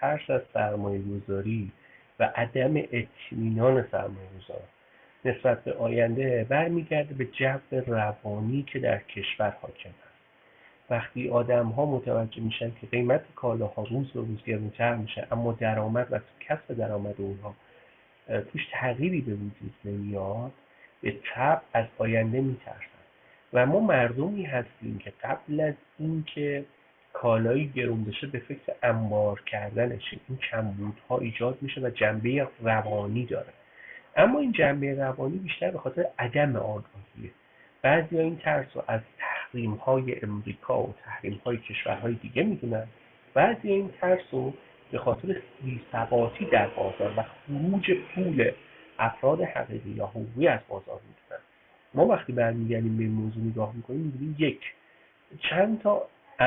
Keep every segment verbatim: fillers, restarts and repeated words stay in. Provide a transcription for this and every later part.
ترس از سرمایه‌گذاری و عدم اطمینان سرمایه‌گذار نسبت به آینده برمیگرده به جو روانی که در کشور حاکم است. وقتی آدم‌ها متوجه میشن که قیمت کالاها روز به روز گران‌تر میشه، اما درآمد و کسب درآمد اونها توش تغییری به وجود نمیاد، به طبع از آینده میترسن. و ما مردمی هستیم که قبل از اینکه کالایی گرون بشه به فکر انبار کردنشه. این کمبودها ایجاد میشه و جنبه روانی داره، اما این جنبه روانی بیشتر به خاطر عدم آگاهیه. بعضی این ترس رو از تحریم های امریکا و تحریم های کشورهای دیگه میدونن، بعضی این ترس رو به خاطر بی‌ثباتی در بازار و خروج پول افراد حقیقی یا حقوقی از بازار میدونن. ما وقتی برمیگردیم به این موضوع نگاه میکنیم میبینیم یک چند تا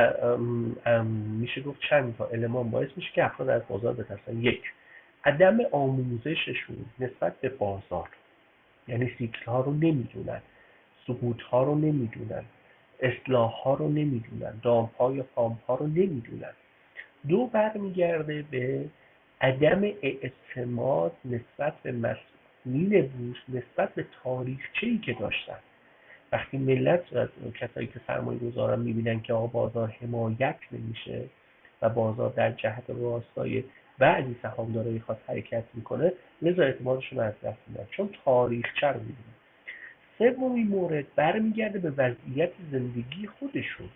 ام ام میشه گفت چند تا المان باعث میشه که افراد از بازار بترسن. یک، عدم آموزششون نسبت به بازار، یعنی سیکل ها رو نمیدونن، سقوط ها رو نمیدونن، اصلاح ها رو نمیدونن، دام ها یا پام ها رو نمیدونن. دو، برمیگرده به عدم اعتماد نسبت به مسئولین بورس نسبت به تاریخچه‌ای که داشتن. وقتی ملت و کسایی که سرمایه گذارن میبینن که آقا بازار حمایت نمیشه و بازار در جهت راستای بعضی سهامدارای خاص حرکت میکنه، لذا اعتمادشون از دست میدن، چون تاریخچه رو میبینن. سومین مورد برمیگرده به وضعیت زندگی خودشون.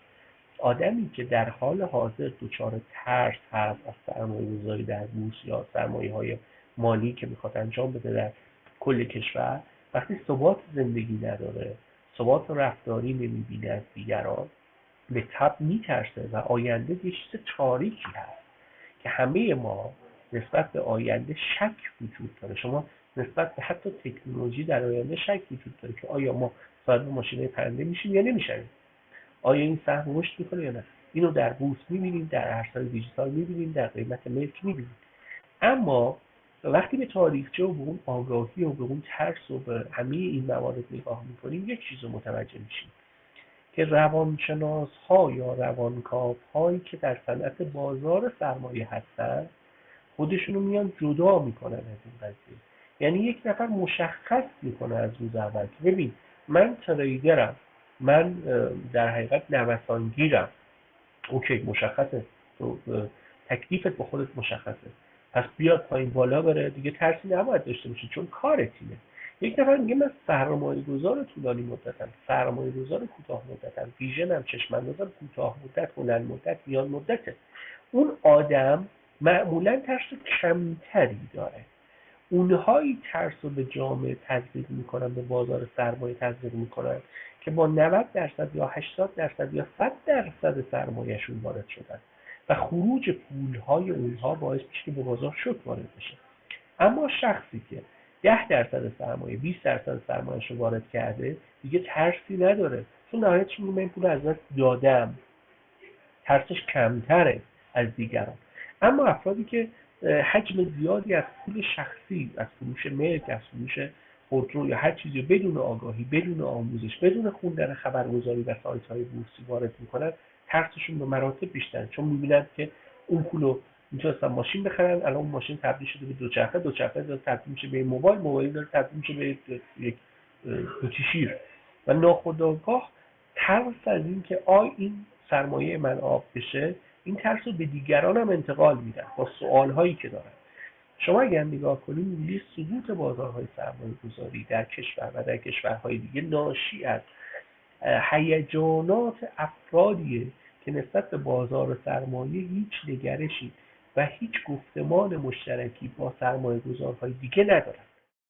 آدمی که در حال حاضر دچار ترس هست از سرمایه‌گذاری در بورس یا سرمایه‌های مالی که میخواد انجام بده در کل کشور، وقتی ثبات زندگی نداره، ثبات رفتاری نمیبینه از دیگران، به طبع میترسه و آینده یه چیز تاریکی هست که همه ما نسبت به آینده شک وجود داره. شما نسبت به حتی تکنولوژی در آینده شک وجود داره که آیا ما صاحب ماشین‌های پرنده میشیم یا نمیشیم، آیا این سهم رشد میکنه یا نه. اینو در بورس میبینیم، در ارزهای دیجیتال میبینیم، در قیمت ملک میبینیم. اما وقتی به تاریخچه و به اون آگاهی و به اون ترس و به همه این موارد نگاه میکنیم، یک چیز رو متوجه میشیم که روانشناس ها یا روانکاو هایی که در صنعت بازار سرمایه هستن خودشونو میان جدا میکنن از این قضیه. یعنی یک نفر مشخص میکنه از روز اول که ببین من تریدرم، من در حقیقت نوسانگیرم. اوکی، مشخصه، تو تکلیفت با خودت مشخصه، پس بیاد پایین بالا بره دیگه، ترسی نباید داشته باشی چون کارتینه. یک نفر میگه من سرمایه گذار طولانی مدتم، سرمایه گذار کوتاه مدتم، ویژنم چشم اندازم کوتاه مدت، بلند مدت، میان مدته. اون آدم معمولا ترس کمتری داره. اونهایی ترس رو به جامعه تزریق میکنن، به بازار سرمایه تزریق میکنن که با نود درصد یا هشتاد درصد یا صد درصد سرمایهشون وارد شدن و خروج پولهای اونها باعث میشه که به بازار شوک وارد بشه. اما شخصی که ده درصد سرمایه، بیست درصد سرمایهش رو وارد کرده دیگه ترسی نداره، چون نهایتش میگه من پول از دست دادم، ترسش کمتره از دیگران. اما افرادی که حجم زیادی از پول شخصی، از فروش ملک، از فروش خودرو یا هر چیزی بدون آگاهی، بدون آموزش، بدون خوندن خبرگزاری و سایت‌های بورسی وارد میکنن، ترسشون به مراتب بیشتره، چون میبینن که اون پولو میتونستن ماشین بخرن، الان اون ماشین تبدیل شده به دوچرخه، دوچرخه داره تبدیل میشه به موبایل، موبایل داره تبدیل میشه به یک قوطی شیر و ناخودآگاه ترس از این که آی این سرمایه من آب بشه، این ترس رو به دیگران هم انتقال میدن با سوالهایی که دارن. شما اگر نگاه کنید می‌بینید سقوط بازارهای سرمایه گذاری در کشور و در کشورهای دیگه ناشی از هیجانات افرادیه که نسبت به بازار سرمایه هیچ نگرشی و هیچ گفتمان مشترکی با سرمایه گذارهای دیگه ندارن.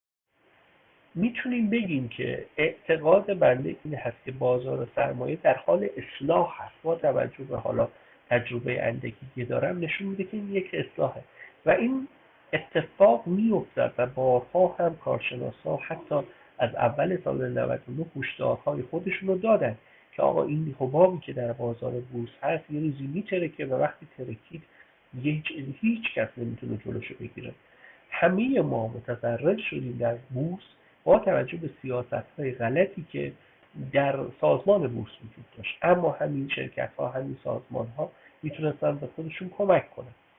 میتونیم بگیم که اعتقاد بنده این هست که بازار سرمایه در حال اصلاح هست. با توجه به حالا تجربه اندکی که دارم نشون میده که این یک اصلاحه و این اتفاق میافتد و بارها هم کارشناسا حتی از اول سال نود و نه هشدارهای خودشون رو دادن که آقا این حبابی که در بازار بورس هست یه روزی میترکه و وقتی ترکید هیچ هیچ کس نمیتونه جلوشو بگیره. همه ما متضرر شدیم در بورس با توجه به سیاست‌های غلطی که در سازمان بورس وجود داشت، اما همین شرکت‌ها، همین سازمان‌ها میتونستن به خودشون کمک کنن.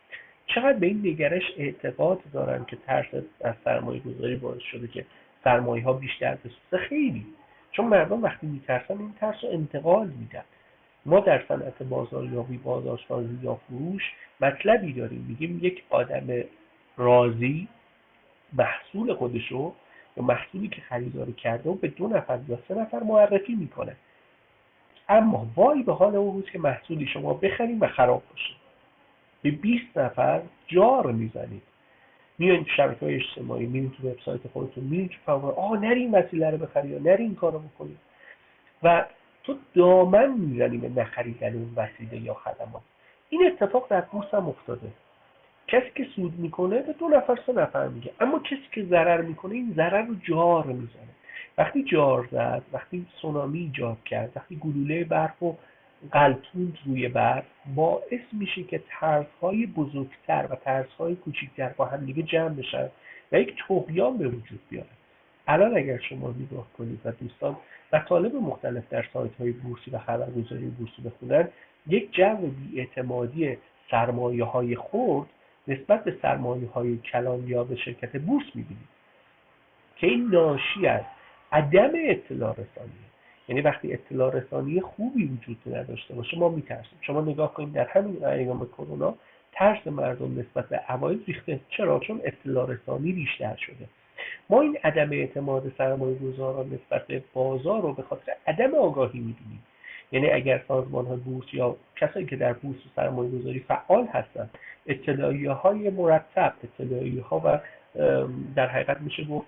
چقدر به این نگرش اعتقاد دارن که ترس از سرمایه گذاری باعث شده که سرمایه ها بیشتر بسوزه؟ خیلی. چون مردم وقتی میترسن این ترس رو انتقال میدن. ما در صنعت بازاریابی، بازارسازی یا فروش مطلبی داریم، میگیم یک آدم راضی محصول خودشو یا محصولی که خریداری کرده و به دو نفر یا سه نفر معرفی میکنه. اما وای به حال اون روز که محصولی شما بخرید و خراب باشه، به بیست نفر جار میزنید. میایین تو شبکه‌های اجتماعی، میرین تو وبسایت خودتون، میرین تو فضا، آه نری این وسیله رو بخری یا نری این کارو بکنی و تو دامن میزنی به نخریدن اون وسیله یا خدمات. این اتفاق در بورس هم افتاده. کسی که سود میکنه به دو نفر سه نفر میگه، اما کسی که ضرر میکنه این ضرر رو جار میزنه. وقتی جار زد، وقتی سونامی ایجاد کرد، وقتی گلوله برف رو غلطوند روی برف، باعث میشه که ترسهای بزرگتر و ترسهای کوچکتر با هم دیگه جمع بشن و یک طغیان به وجود بیاره. الان اگر شما نگاه کنید و دوستان مطالب مختلف در سایت های بورسی و خبرگزاری بورسی بخونن، یک جو بی‌اعتمادی سرمایه های خرد نسبت به سرمایه های کلان یا به شرکت بورس میبینید که این ناشی از عدم اطلاع رسانی. یعنی وقتی اطلاع رسانی خوبی وجود نداشته باشه ما میترسیم. شما نگاه کنید در همین ایام کرونا ترس مردم نسبت به عواید ریخته. چرا؟ چون اطلاع رسانی بیشتر شده. ما این عدم اعتماد سرمایه‌گذاران نسبت به بازار رو به خاطر عدم آگاهی می‌بینیم. یعنی اگر سازمان‌های بورس یا کسایی که در بورس و سرمایه‌گذاری فعال هستند اطلاعیه‌های مرتب، اطلاعیه‌ها و در حقیقت میشه گفت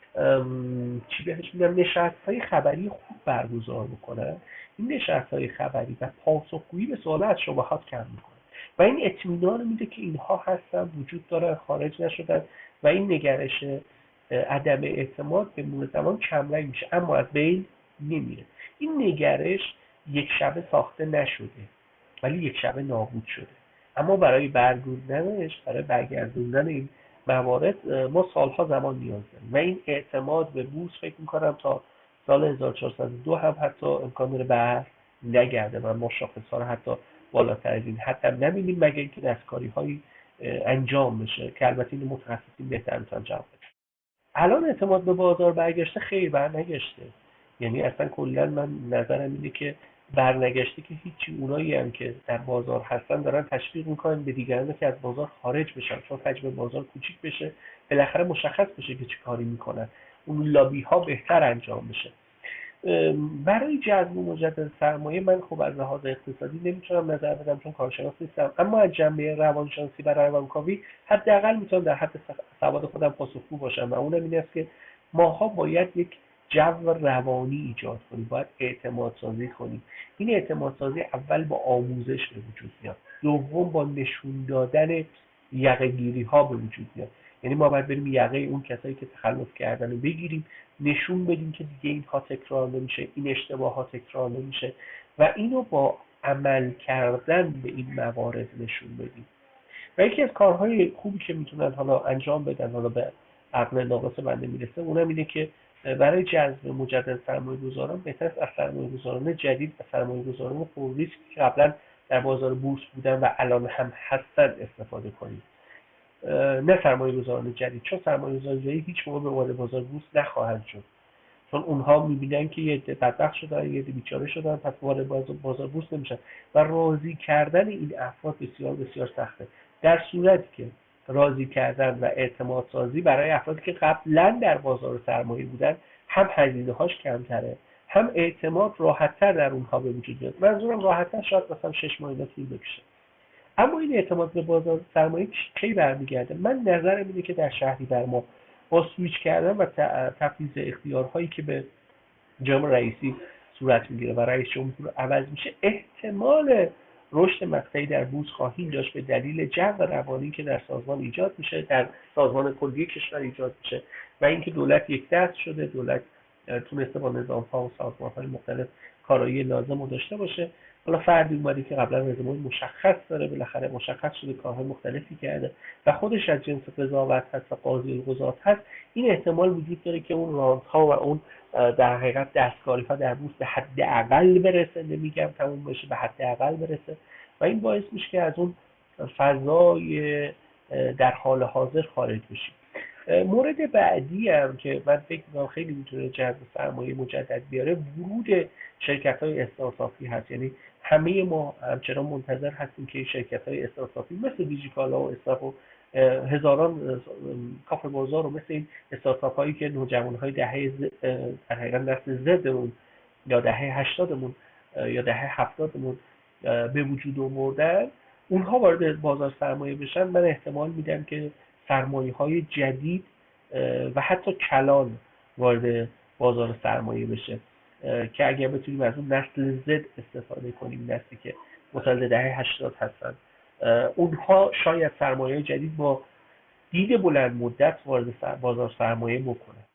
چی بهش میگم نشست‌های خبری خوب برگزار میکنن، این نشست‌های خبری و پاسخگویی به سوالات شبهات کم میکنه و این اطمینان میده که اینها هستن، وجود دارن، خارج نشدن و این نگرش عدم اعتماد به مرور زمان کمرنگ میشه اما از بین نمیره. این نگرش یک شبه ساخته نشده ولی یک شبه نابود شده، اما برای برگردوندنش، برای برگردوندن این موارد ما سالها زمان نیاز داریم و این اعتماد به بورس فکر میکنم تا سال هزار و چهارصد و دو هم حتی امکان داره بر نگرده و ما شاخص‌ها رو حتی بالاتر از این حتی نبینیم مگر اینکه دستکاری هایی انجام بشه که البته این متخصصین بهتر میتونن جواب بدن. الان اعتماد به بازار برگشته؟ خیر، برنگشته. یعنی اصلا کلا من نظرم اینه که برنگشته که هیچی. اونایی هم که در بازار هستن دارن تشویق میکنن به دیگران که از بازار خارج بشن چون حجم بازار کوچیک بشه، بالاخره مشخص بشه که چه کاری میکنن، اون لابی ها بهتر انجام بشه. برای جذب مجدد سرمایه من خب از لحاظ اقتصادی نمیتونم نظر بدم چون کارشناس نیستم، اما از جنبه روانشناسی و روانکاوی حداقل میتونم در حد سواد خودم پاسخگو باشم و اونم این است که ماها باید یک جو روانی ایجاد کنیم، باید اعتماد سازی کنیم. این اعتماد سازی اول با آموزش به وجود میاد، دوم با نشون دادن یقه‌گیری ها به وجود میاد. یعنی ما باید بریم یقه اون کسایی که تخلف کردن رو بگیریم، نشون بدیم که دیگه اینها تکرار نمیشه، این اشتباه ها تکرار نمیشه و اینو با عمل کردن به این موارد نشون بدیم. و یکی از کارهای خوبی که میتونن حالا انجام بدن، حالا به عقل ناقص بنده میرسه، اونم اینه که برای جذب مجدد سرمایه‌گذاران بهتر است از سرمایه‌گذاران جدید و سرمایه‌گذاران پر ریسک که قبلا در بازار بورس بودن و الان هم هستن استفاده کنیم، نه سرمایه‌گذاران جدید، چون سرمایه‌گذاران جدید هیچ موقع به وارد بازار بورس نخواهند شد چون اونها میبینن که یه عده بدبخت شدن، یه عده بیچاره شدن، پس وارد بازار بورس نمیشن و راضی کردن این افراد بسیار بسیار سخته. در صورتی که راضی کردن و اعتماد سازی برای افرادی که قبلا در بازار سرمایه بودن هم هزینه هاش کمتره، هم اعتماد راحت‌تر در اونها به وجود میاد. منظورم راحت‌تر شاید مثلا شش ماه اینا طول بکشه. اما این اعتماد به بازار سرمایه کی برمیگرده؟ من نظرم اینه که در شهریور ماه با سویچ کردن و تفویض اختیارهایی که به جناب رئیسی صورت میگیره و رئیس جمهور عوض میشه، احتمال رشد مقطعی در بورس خواهیم داشت به دلیل جو روانی که در سازمان ایجاد میشه، در سازمان کلی کشور ایجاد میشه و اینکه دولت یک دست شده، دولت تونسته با نظام‌ها و سازمان‌های مختلف کارایی لازم رو داشته باشه. حالا فردی اومده که قبلا رزومه مشخص داره، بالاخره مشخص شده کارهای مختلفی کرده و خودش از جنس قضاوت هست و قاضی القضات هست، این احتمال وجود داره که اون رانت‌ها و اون در حقیقت دستکاری‌ها در بورس به حداقل برسه، نمیگم تموم بشه، به حداقل برسه و این باعث میشه که از اون فضای در حال حاضر خارج بشیم. مورد بعدی هم که من فکر می‌کنم خیلی میتونه جذب سرمایه مجدد بیاره، ورود شرکت‌های استارتاپی هست. یعنی همه ما همچنان منتظر هستیم که شرکت‌های استارتاپی مثل دیجیکالا و اسنپ و هزاران کافه بازار و مثل این استارتاپ هایی که نوجوان‌های دهه در حقیقت نسل زدمون یا دهه هشتادمون یا دهه هفتادمون به وجود آوردن، اونها وارد بازار سرمایه بشن، من احتمال میدم که سرمایه های جدید و حتی کلان وارد بازار سرمایه بشه که اگر بتونیم از اون نسل زد استفاده کنیم، نسلی که متولد دهه هشتاد هستن، اونها شاید سرمایه جدید با دید بلند مدت وارد بازار سرمایه بکنه.